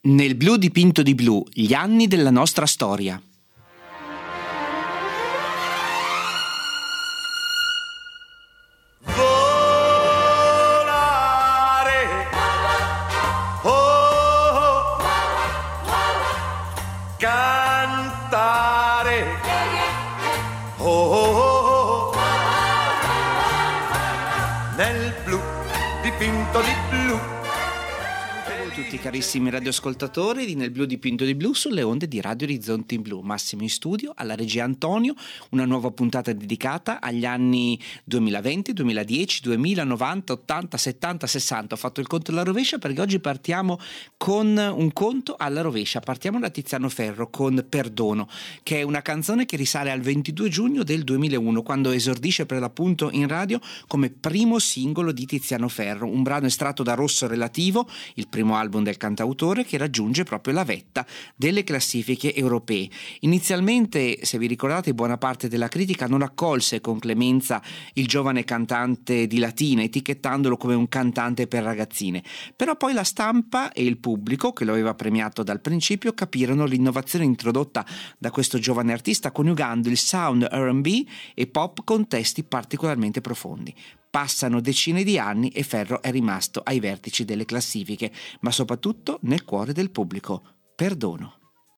Nel blu dipinto di blu, gli anni della nostra storia. Volare, oh, cantare, oh, nel blu dipinto di blu. Tutti carissimi radioascoltatori di Nel blu dipinto di blu sulle onde di Radio Orizzonte in Blu. Massimo in studio, alla regia Antonio, una nuova puntata dedicata agli anni 2020, 2010, 2000, 90, 80, 70, 60. Ho fatto il conto alla rovescia perché oggi partiamo con un conto alla rovescia. Partiamo da Tiziano Ferro con Perdono, che è una canzone che risale al 22 giugno del 2001, quando esordisce per l'appunto in radio come primo singolo di Tiziano Ferro, un brano estratto da Rosso Relativo, il primo album del cantautore, che raggiunge proprio la vetta delle classifiche europee. Inizialmente, se vi ricordate, buona parte della critica non accolse con clemenza il giovane cantante di Latina, etichettandolo come un cantante per ragazzine. Però poi la stampa e il pubblico, che lo aveva premiato dal principio, capirono l'innovazione introdotta da questo giovane artista, coniugando il sound R&B e pop con testi particolarmente profondi. Passano decine di anni e Ferro è rimasto ai vertici delle classifiche, ma soprattutto nel cuore del pubblico. Perdono.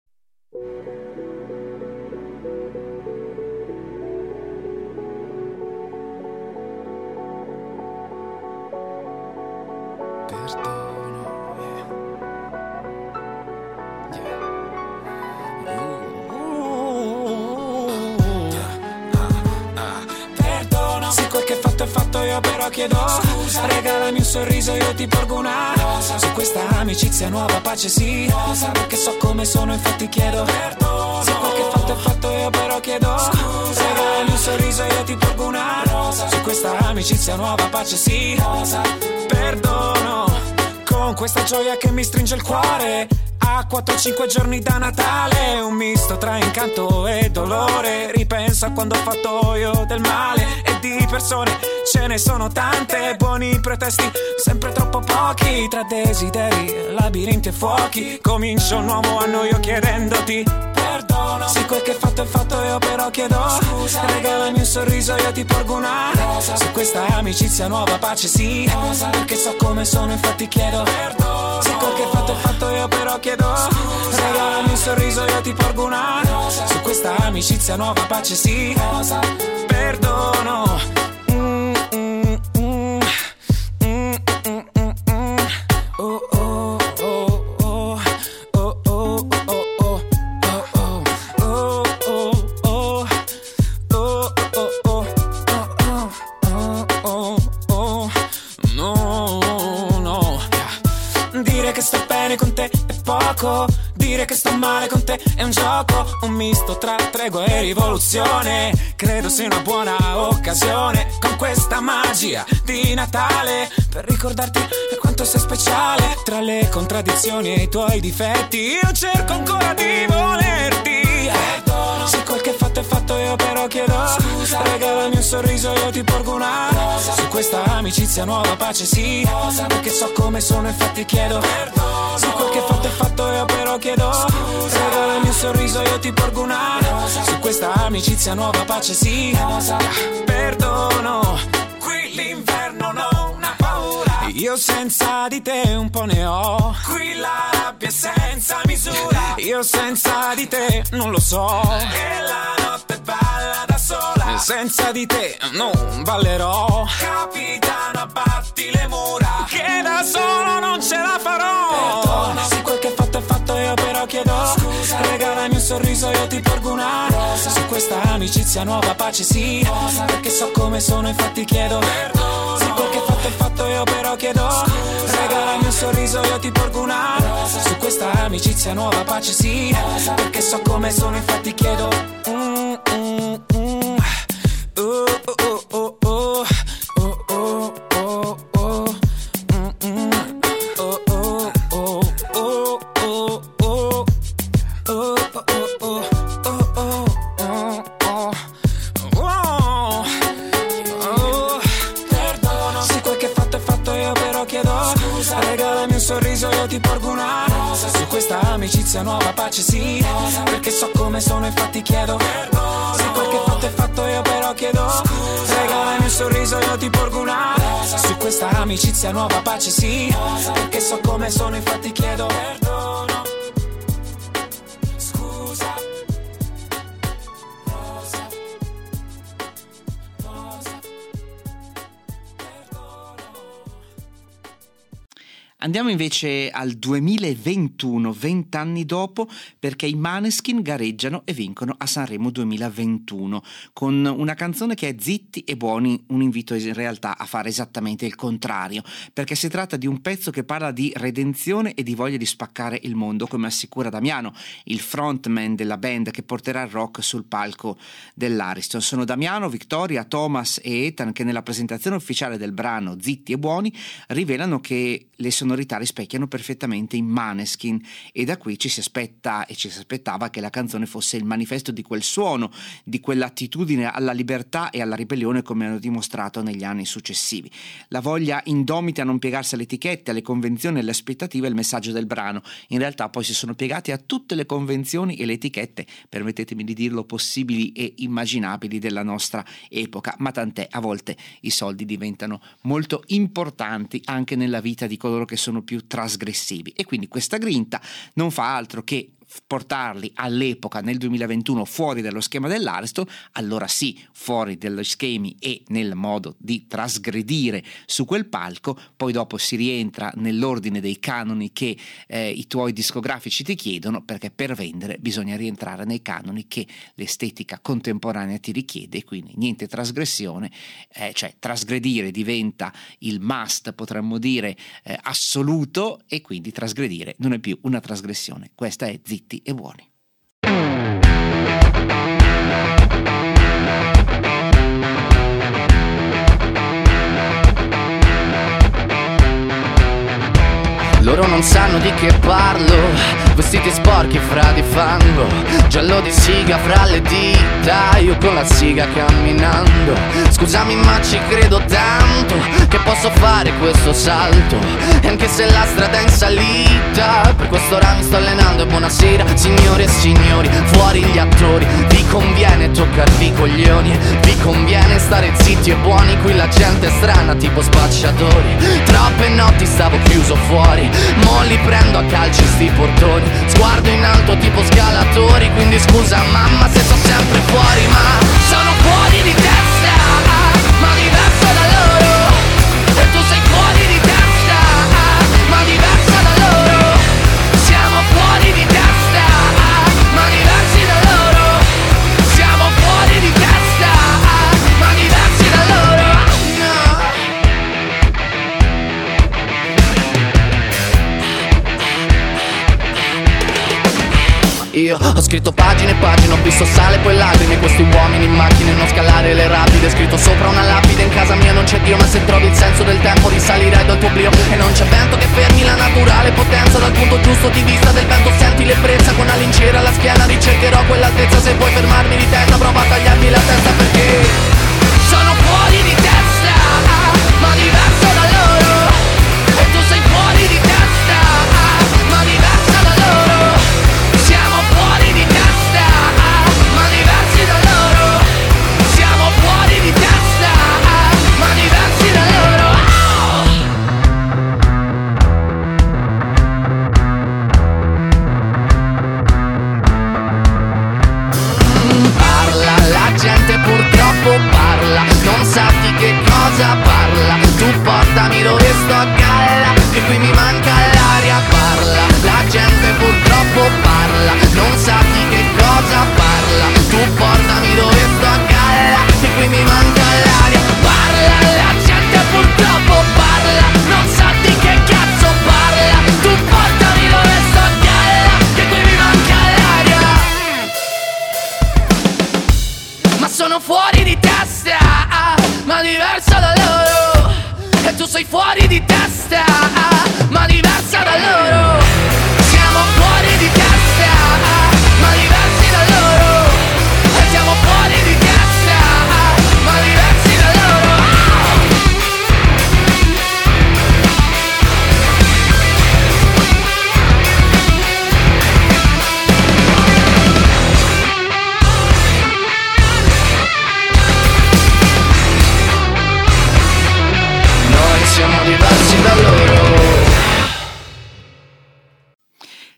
Io però chiedo scusa, regalami un sorriso, io ti porgo una rosa. Su questa amicizia nuova pace sì, rosa, perché so come sono, infatti chiedo perdono. Se quel che fatto è fatto, io però chiedo scusa, regalami un sorriso, io ti porgo una rosa. Su questa amicizia nuova pace sì, rosa, perdono. Con questa gioia che mi stringe il cuore, a 4-5 giorni da Natale, un misto tra incanto e dolore. Ripenso a quando ho fatto io del male, e di persone ce ne sono tante, buoni pretesti, sempre troppo pochi, tra desideri, labirinti e fuochi. Comincio un nuovo anno io chiedendoti perdono. Se quel che fatto è fatto, io però chiedo scusa, regalami un sorriso, io ti porgo una rosa. Su questa amicizia nuova pace sì, rosa, perché so come sono, infatti chiedo perdono. Se quel che fatto è fatto, io però chiedo scusa, regalami un sorriso, io ti porgo una rosa. Su questa amicizia nuova pace sì, rosa, perdono. Con te è poco, dire che sto male con te è un gioco, un misto tra tregua e rivoluzione. Credo sia una buona occasione, con questa magia di Natale, per ricordarti quanto sei speciale. Tra le contraddizioni e i tuoi difetti, io cerco ancora di volerti. Perdono. Se quel che fatto è fatto, io però chiedo scusa, regalami un sorriso, io ti porgo una rosa. Su questa amicizia nuova pace sì, rosa, perché so come sono, infatti chiedo perdono. Se quel che fatto è fatto, io però chiedo scusa, regalami un sorriso, io ti porgo una rosa. Su questa amicizia nuova pace sì, rosa, perdono. Qui l'inverno non ha paura, io senza di te un po' ne ho. Qui la rabbia è senza misura, io senza di te non lo so. E la notte balla da sola, senza di te non ballerò. Capitano, abbatti le mura, che da solo non ce la farò. Perdono. Se quel che fatto è fatto, io però chiedo scusa, regalami un sorriso, io ti porgo una rosa. Su questa amicizia nuova pace sì, rosa, perché so come sono, infatti chiedo perdono. Se quel che fatto è fatto, io però chiedo scusa, regalami un sorriso, io ti porgo una rosa. Su questa amicizia nuova pace sì, rosa, perché so come sono, infatti chiedo questa amicizia nuova pace sì. Perché so come sono infatti chiedo perdono. Se qualche fatto è fatto io però chiedo scusa. Regalami un sorriso io ti porgo una rosa. Su questa amicizia nuova pace sì. Perché so come sono infatti chiedo perdono. Scusa. Rosa. Rosa. Andiamo invece al 2021, 20 anni dopo, perché i Måneskin gareggiano e vincono a Sanremo 2021 con una canzone che è Zitti e Buoni, un invito in realtà a fare esattamente il contrario, perché si tratta di un pezzo che parla di redenzione e di voglia di spaccare il mondo, come assicura Damiano, il frontman della band che porterà il rock sul palco dell'Ariston. Sono Damiano, Victoria, Thomas e Ethan che nella presentazione ufficiale del brano Zitti e Buoni rivelano che le sonorità rispecchiano perfettamente i Måneskin e da qui ci si aspetta e ci si aspettava che la canzone fosse il manifesto di quel suono, di quell'attitudine alla libertà e alla ribellione come hanno dimostrato negli anni successivi. La voglia indomita a non piegarsi alle etichette, alle convenzioni e alle aspettative è il messaggio del brano. In realtà poi si sono piegati a tutte le convenzioni e le etichette, permettetemi di dirlo, possibili e immaginabili della nostra epoca, ma tant'è, a volte i soldi diventano molto importanti anche nella vita di coloro che sono più trasgressivi e quindi questa grinta non fa altro che portarli all'epoca nel 2021 fuori dallo schema dell'Ariston, allora sì, fuori dagli schemi e nel modo di trasgredire su quel palco, poi dopo si rientra nell'ordine dei canoni che i tuoi discografici ti chiedono, perché per vendere bisogna rientrare nei canoni che l'estetica contemporanea ti richiede, quindi niente trasgressione, cioè trasgredire diventa il must, potremmo dire assoluto, e quindi trasgredire non è più una trasgressione. Questa è Zitti e Buoni. Loro non sanno di che parlo, vestiti sporchi fra di fango, giallo di siga fra le dita, io con la siga camminando. Scusami ma ci credo tanto che posso fare questo salto, e anche se la strada è in salita, per quest'ora mi sto allenando. E buonasera signore e signori, fuori gli attori, vi conviene toccarvi i coglioni, vi conviene stare zitti e buoni, qui la gente è strana tipo spacciatori. Troppe notti stavo chiuso fuori, mo li prendo a calci sti portoni, sguardo in alto tipo scalatori, quindi scusa mamma se sto sempre fuori, ma sono fuori di testa, ma diverso da loro, e tu sei fuori di testa, ma diversa da loro, siamo fuori di testa, ma diversi da loro, siamo fuori di testa, ma diversi da loro, no. Io ho scritto pagine e pagine, ho visto sale poi lacrime, questi uomini in macchine, non scalare le rapide, scritto sopra una lapide, in casa mia non c'è Dio, ma se trovi il senso del tempo risalirai dal tuo oblio, e non c'è vento che fermi la naturale potenza, dal punto giusto di vista del vento senti l'ebbrezza, con la lincera alla schiena ricercherò quell'altezza, se vuoi fermarmi di testa prova a tagliarmi la testa, perché sono fuori di testa, ma diverso da loro, e tu sei fuori di testa, ma diversa da loro, siamo fuori di testa, ma diversi da loro, siamo fuori di testa, ma diversi da loro. Parla, la gente purtroppo parla, non sa di che cosa parla, tu portami dove sto a galla, che qui mi manca l'aria, parla, la gente purtroppo parla, non sa di che cosa parla, tu portami dove sto a galla, che qui mi manca l'aria, parla, la gente purtroppo parla, non sa di che cazzo parla, tu portami dove sto a galla, che qui mi manca l'aria, ma sono fuori di testa, ma diversa da loro, e tu sei fuori di testa, ma diversa da loro, siamo fuori di testa, ma diversi da loro, e siamo fuori di testa, ma diversi da loro.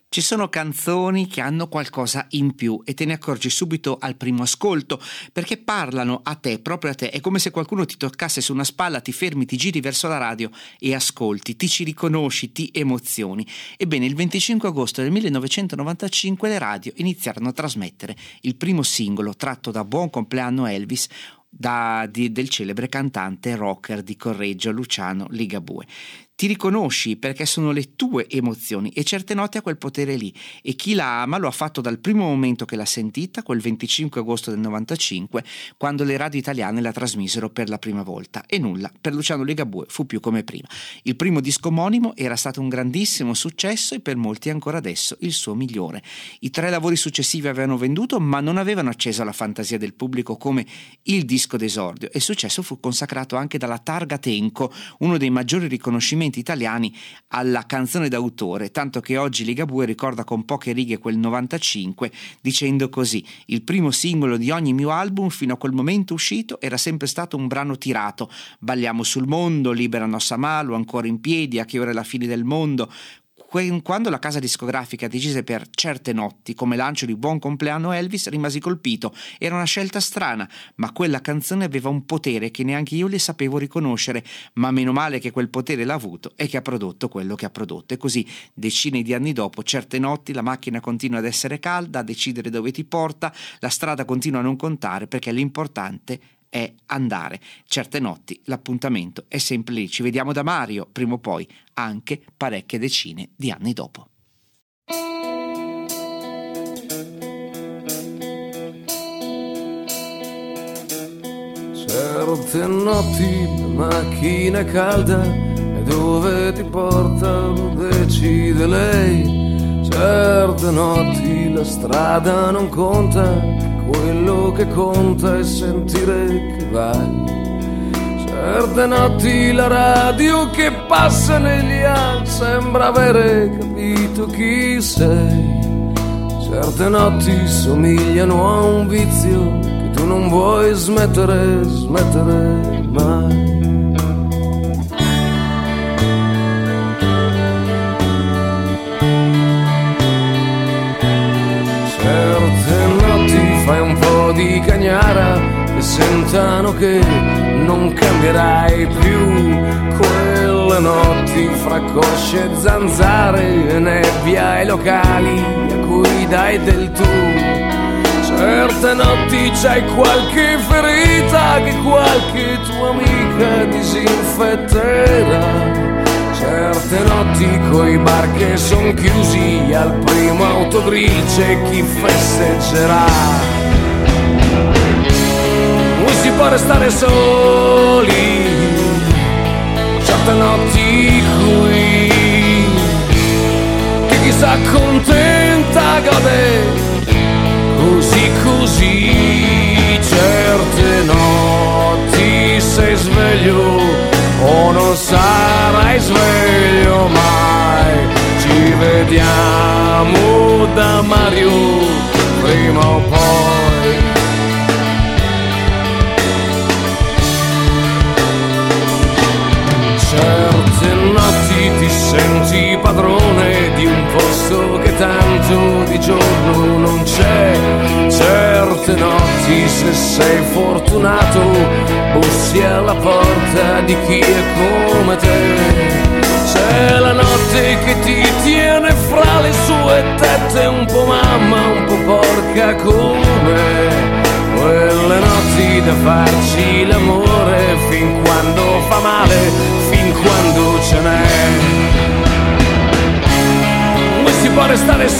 Ci sono canzoni che hanno qualcosa in più e te ne accorgi subito al primo ascolto, perché parlano a te, proprio a te. È come se qualcuno ti toccasse su una spalla, ti fermi, ti giri verso la radio e ascolti, ti ci riconosci, ti emozioni. Ebbene, il 25 agosto del 1995 le radio iniziarono a trasmettere il primo singolo tratto da Buon compleanno Elvis del celebre cantante rocker di Correggio Luciano Ligabue. Ti riconosci perché sono le tue emozioni e certe note ha quel potere lì, e chi la ama lo ha fatto dal primo momento che l'ha sentita, quel 25 agosto del 95, quando le radio italiane la trasmisero per la prima volta, e nulla per Luciano Ligabue fu più come prima. Il primo disco omonimo era stato un grandissimo successo e per molti ancora adesso il suo migliore. I 3 lavori successivi avevano venduto ma non avevano acceso alla fantasia del pubblico come il disco d'esordio, e il successo fu consacrato anche dalla Targa Tenco, uno dei maggiori riconoscimenti italiani alla canzone d'autore, tanto che oggi Ligabue ricorda con poche righe quel 95 dicendo così: il primo singolo di ogni mio album fino a quel momento uscito era sempre stato un brano tirato, balliamo sul mondo, libera nostra malo, ancora in piedi, a che ora è la fine del mondo. Quando la casa discografica decise per Certe notti come lancio di Buon compleanno Elvis, rimasi colpito. Era una scelta strana, ma quella canzone aveva un potere che neanche io le sapevo riconoscere, ma meno male che quel potere l'ha avuto e che ha prodotto quello che ha prodotto. E così, decine di anni dopo, Certe notti, la macchina continua ad essere calda, a decidere dove ti porta, la strada continua a non contare, perché l'importante è andare. Certe notti l'appuntamento è sempre lì. Ci vediamo da Mario prima o poi, anche parecchie decine di anni dopo. Certe notti la macchina è calda e dove ti porta lo decide lei. Certe notti la strada non conta, quello che conta è sentire che vai. Certe notti la radio che passa negli anni sembra avere capito chi sei. Certe notti somigliano a un vizio che tu non vuoi smettere mai. Certe notti fai un po' di cagnara e sentano che non cambierai più. Quelle notti fra cosce e zanzare e nebbia ai locali a cui dai del tu. Certe notti c'hai qualche ferita che qualche tua amica disinfetterà. Certe notti coi bar che son chiusi, al primo autogrill c'è chi festeggerà. Non si può restare soli, certe notti qui, che chi s'accontenta gode così così. Certe notti sei sveglio o non sarai sveglio mai. Ci vediamo da Mario prima o poi. Certe notti ti senti padrone di un posto che tanto di giorno non c'è. Certe notti, se sei fortunato, bussi alla porta di chi è come te. C'è la notte che ti tiene fra le sue tette, un po' mamma, un po' porca come. Quelle notti da farci l'amore fin quando fa male, fin quando ce n'è. Non si può restare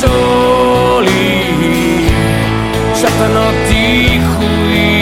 soli, certe notti qui,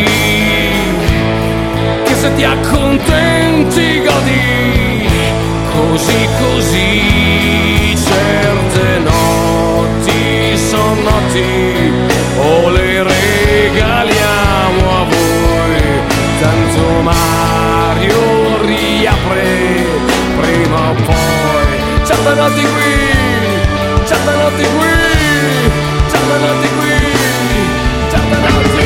che se ti accontenti godi così così. Certe notti son notti o le regaliamo a voi, tanto Mario riapre prima o poi. Certe notti qui, certe notti qui, certe notti qui, certe notti.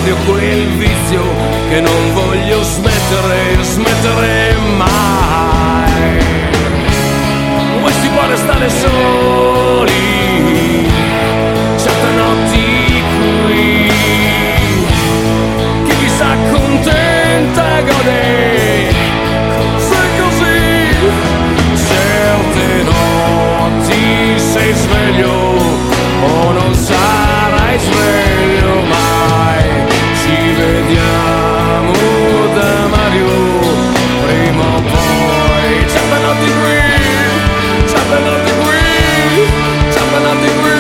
proprio quel vizio che non voglio smettere mai. Poi si può restare soli certe notti qui, chi chissà contenta gode così. Certe notti sei sveglio o non sarai sveglio mai. Ci vediamo da Mario prima o poi. Certe notti qui, certe notti qui, certe notti qui.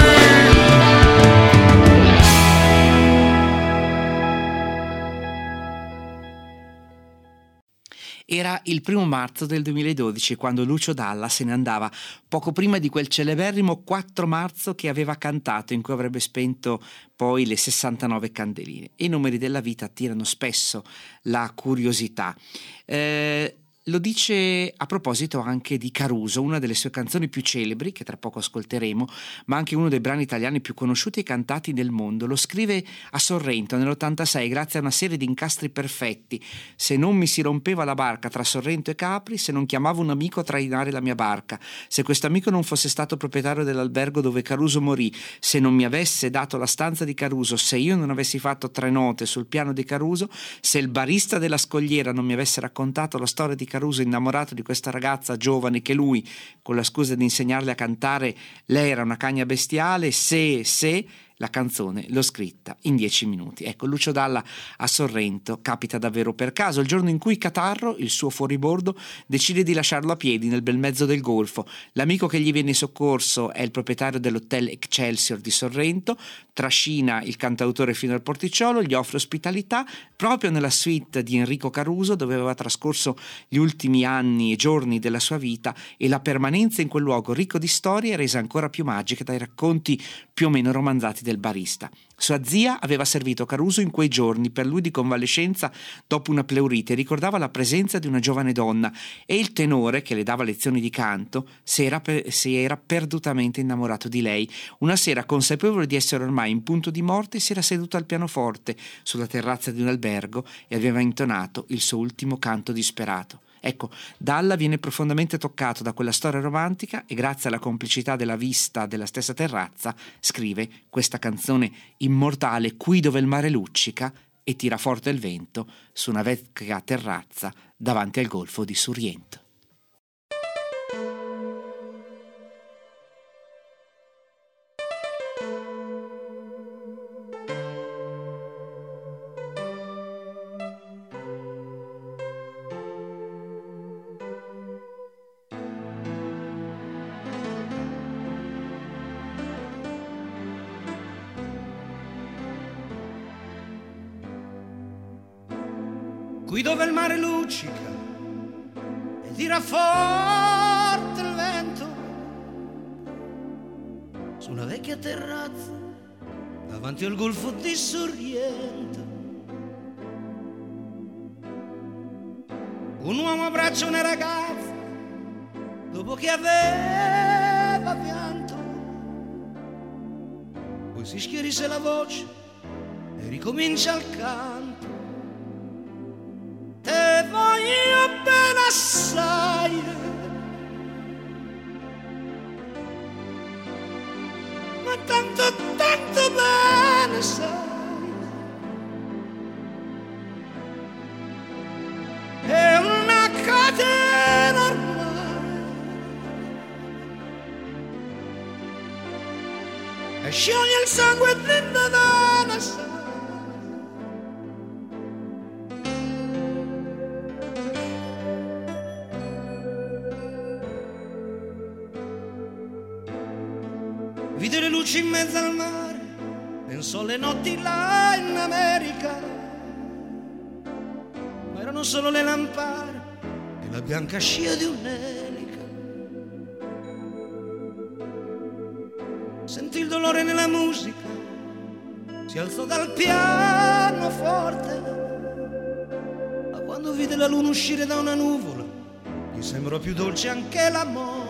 Era il 1 marzo del 2012 quando Lucio Dalla se ne andava, poco prima di quel celeberrimo 4 marzo che aveva cantato, in cui avrebbe spento poi le 69 candeline. I numeri della vita attirano spesso la curiosità. Lo dice a proposito anche di Caruso, una delle sue canzoni più celebri, che tra poco ascolteremo, ma anche uno dei brani italiani più conosciuti e cantati nel mondo. Lo scrive a Sorrento nell'86 grazie a una serie di incastri perfetti. Se non mi si rompeva la barca tra Sorrento e Capri, se non chiamavo un amico a trainare la mia barca, se questo amico non fosse stato proprietario dell'albergo dove Caruso morì, se non mi avesse dato la stanza di Caruso, se io non avessi fatto 3 note sul piano di Caruso, se il barista della Scogliera non mi avesse raccontato la storia di Caruso innamorato di questa ragazza giovane che lui, con la scusa di insegnarle a cantare, lei era una cagna bestiale, se la canzone l'ho scritta in 10 minuti. Ecco, Lucio Dalla a Sorrento capita davvero per caso, il giorno in cui Catarro, il suo fuoribordo, decide di lasciarlo a piedi nel bel mezzo del golfo. L'amico che gli viene in soccorso è il proprietario dell'hotel Excelsior di Sorrento, trascina il cantautore fino al porticciolo, gli offre ospitalità proprio nella suite di Enrico Caruso, dove aveva trascorso gli ultimi anni e giorni della sua vita, e la permanenza in quel luogo ricco di storie è resa ancora più magica dai racconti più o meno romanzati del barista. Sua zia aveva servito Caruso in quei giorni per lui di convalescenza dopo una pleurite, ricordava la presenza di una giovane donna, e il tenore che le dava lezioni di canto si era perdutamente innamorato di lei. Una sera, consapevole di essere ormai in punto di morte, si era seduto al pianoforte sulla terrazza di un albergo e aveva intonato il suo ultimo canto disperato. Ecco, Dalla viene profondamente toccato da quella storia romantica e grazie alla complicità della vista della stessa terrazza scrive questa canzone immortale qui dove il mare luccica e tira forte il vento su una vecchia terrazza davanti al golfo di Sorrento. Qui dove il mare luccica e tira forte il vento, su una vecchia terrazza davanti al golfo di Sorrento, un uomo abbraccia una ragazza dopo che aveva pianto, poi si schierisse la voce e ricomincia il canto. Te voglio bene assai, ma tanto, tanto bene sai, è una catena ormai, e scioglie il sangue dentro da una sai. Vide le luci in mezzo al mare, pensò alle notti là in America, ma erano solo le lampade e la bianca scia di un'elica. Sentì il dolore nella musica, si alzò dal pianoforte, ma quando vide la luna uscire da una nuvola, gli sembrò più dolce anche la morte.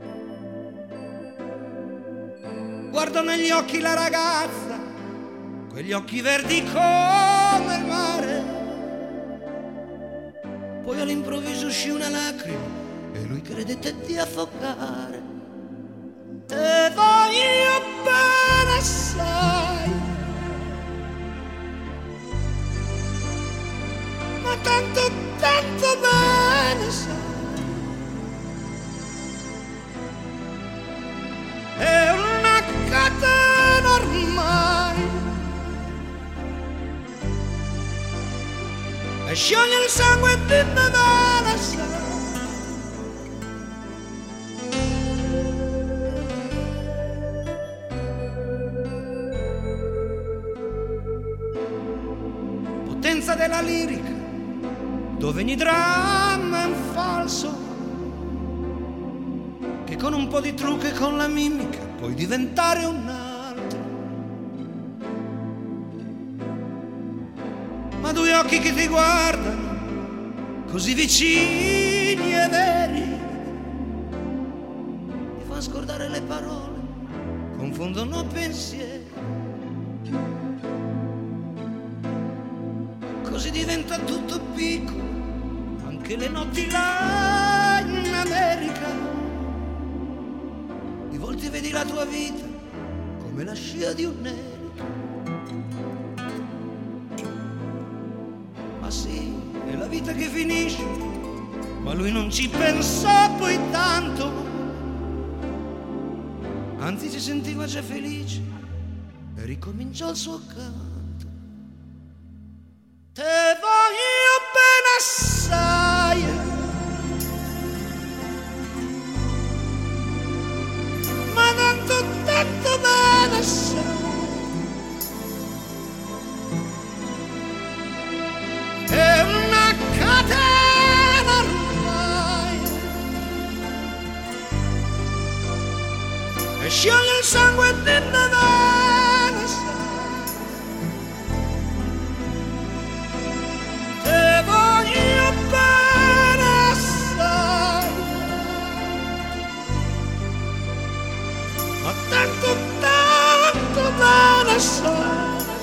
Guardò negli occhi la ragazza quegli occhi verdi come il mare. Poi all'improvviso uscì una lacrima e lui credette di affogare. Te voglio bene assai, ma tanto, tanto bene sai. È una catena ormai e scioglie il sangue di me bene sai. Potenza della lirica, dove ogni dramma è un falso, che con un po' di trucco e con la mimica puoi diventare un altro. Ma due occhi che ti guardano, così vicini e veri, ti fanno scordare le parole, confondono pensieri. Così diventa tutto piccolo, anche le notti là in America. Di volte vedi la tua vita come la scia di un'elica. Ma sì, è la vita che finisce, ma lui non ci pensò poi tanto. Anzi si sentiva già felice e ricominciò il suo canto. Te voglio bene assai, ma tanto, tanto bene assai. È una catena ormai e scioglie il sangue di me bene assai. Te voglio bene assai, ma tanto, tanto bene assai.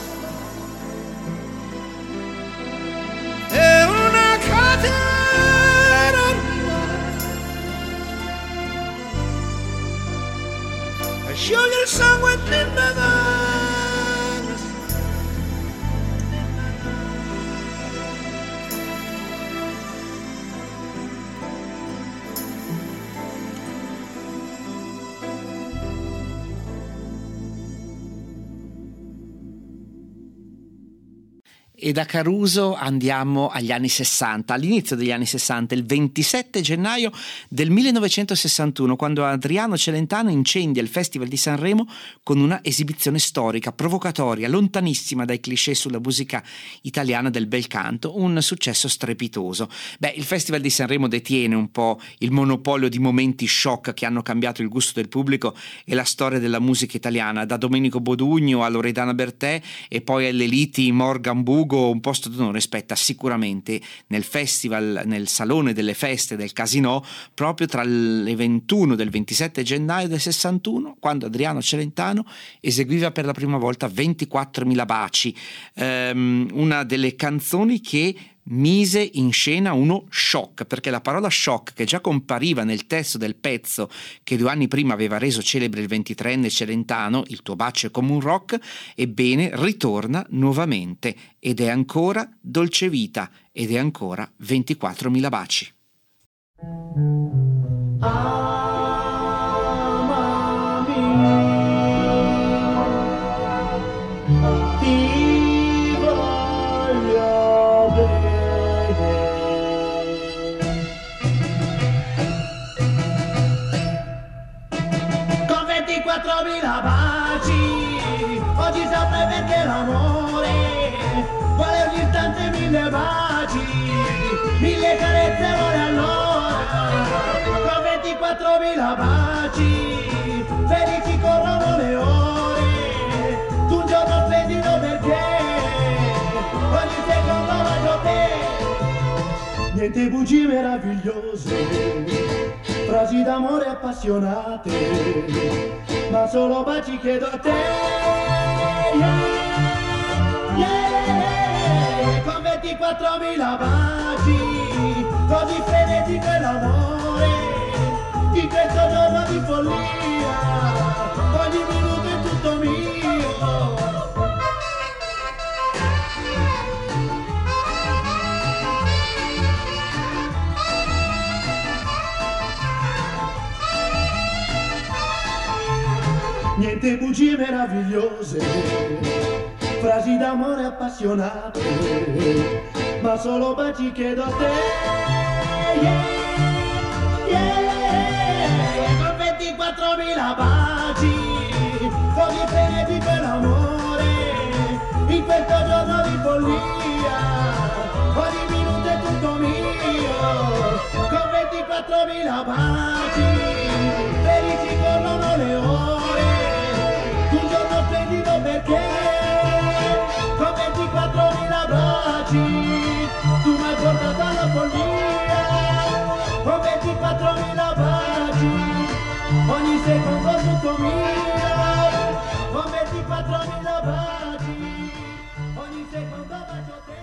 È una catena ormai e scioglie il sangue di me bene assai. E da Caruso andiamo agli anni 60, all'inizio degli anni 60, il 27 gennaio del 1961, quando Adriano Celentano incendia il Festival di Sanremo con una esibizione storica, provocatoria, lontanissima dai cliché sulla musica italiana del bel canto, un successo strepitoso. Il Festival di Sanremo detiene un po' il monopolio di momenti shock che hanno cambiato il gusto del pubblico e la storia della musica italiana, da Domenico Modugno a Loredana Bertè e poi alle liti Morgan Bugo. Un posto d'onore spetta sicuramente nel festival, nel salone delle feste del Casinò, proprio tra le 21 del 27 gennaio del 61, quando Adriano Celentano eseguiva per la prima volta 24.000 baci, una delle canzoni che mise in scena uno shock, perché la parola shock, che già compariva nel testo del pezzo che 2 anni prima aveva reso celebre il 23enne Celentano, Il tuo bacio è come un rock, ebbene ritorna nuovamente ed è ancora Dolce Vita ed è ancora 24.000 baci. Oggi saprai perché l'amore vuole ogni istante 1000 baci, 1000 carezze vuole allora, con 24.000 baci, felici corrono le ore, tu un giorno splendido perché ogni secondo bacio te, niente bugie meravigliose, frasi d'amore appassionate, ma solo baci chiedo a te, yeah. 24.000 baci, così frenetico è l'amore, in questo giorno di follia, ogni minuto è tutto mio. Niente bugie meravigliose, frasi d'amore appassionate, ma solo baci chiedo a te. Yeah, yeah. Con 24.000 baci, così frenetico è l'amore, in questo giorno di follia, ogni minuto è tutto mio. Con 24.000 baci, felici corrono le ore, un giorno splendido perché con 24.000 baci tu mi hai portato alla follia, con 24.000 baci ogni secondo tutto mio, con 24.000 baci ogni secondo bacio te.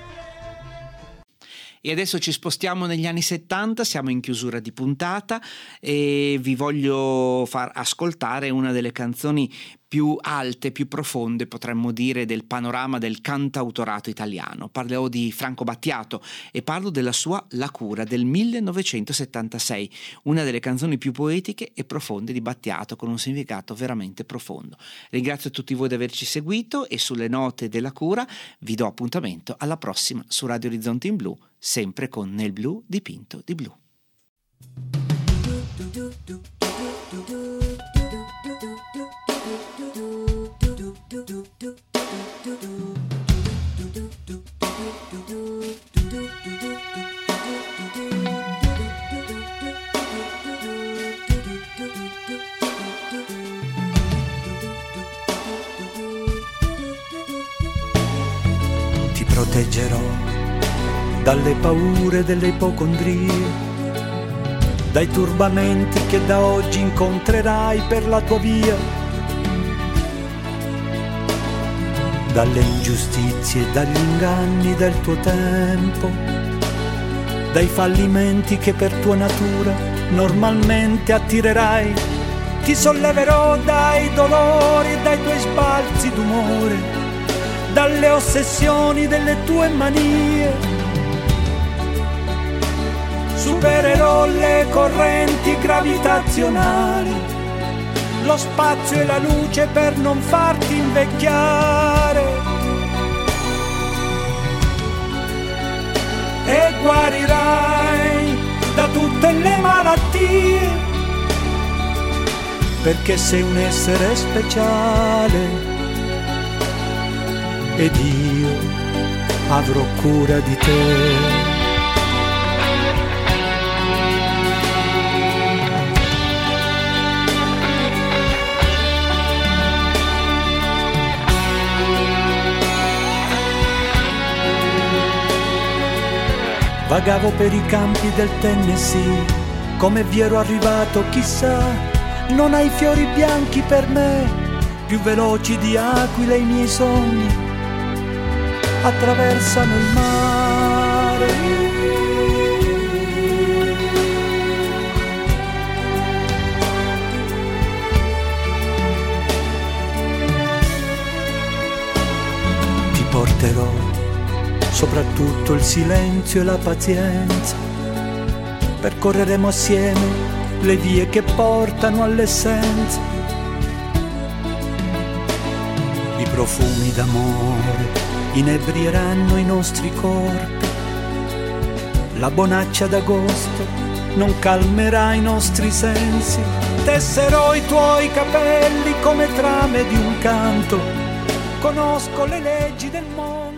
E adesso ci spostiamo negli anni 70, siamo in chiusura di puntata e vi voglio far ascoltare una delle canzoni più alte, più profonde, potremmo dire, del panorama del cantautorato italiano. Parlerò di Franco Battiato e parlo della sua La cura del 1976, una delle canzoni più poetiche e profonde di Battiato, con un significato veramente profondo. Ringrazio tutti voi di averci seguito e sulle note della cura vi do appuntamento alla prossima su Radio Orizzonti in Blu, sempre con Nel blu dipinto di blu. Ti proteggerò dalle paure delle ipocondrie, dai turbamenti che da oggi incontrerai per la tua via, dalle ingiustizie e dagli inganni del tuo tempo, dai fallimenti che per tua natura normalmente attirerai. Ti solleverò dai dolori e dai tuoi sbalzi d'umore, dalle ossessioni delle tue manie. Supererò le correnti gravitazionali, lo spazio e la luce per non farti invecchiare. E guarirai da tutte le malattie, perché sei un essere speciale ed io avrò cura di te. Vagavo per i campi del Tennessee, come vi ero arrivato chissà, non hai fiori bianchi per me, più veloci di aquile i miei sogni, attraversano il mare. Ti porterò soprattutto il silenzio e la pazienza, percorreremo assieme le vie che portano all'essenza. I profumi d'amore inebrieranno i nostri corpi, la bonaccia d'agosto non calmerà i nostri sensi. Tesserò i tuoi capelli come trame di un canto, conosco le leggi del mondo.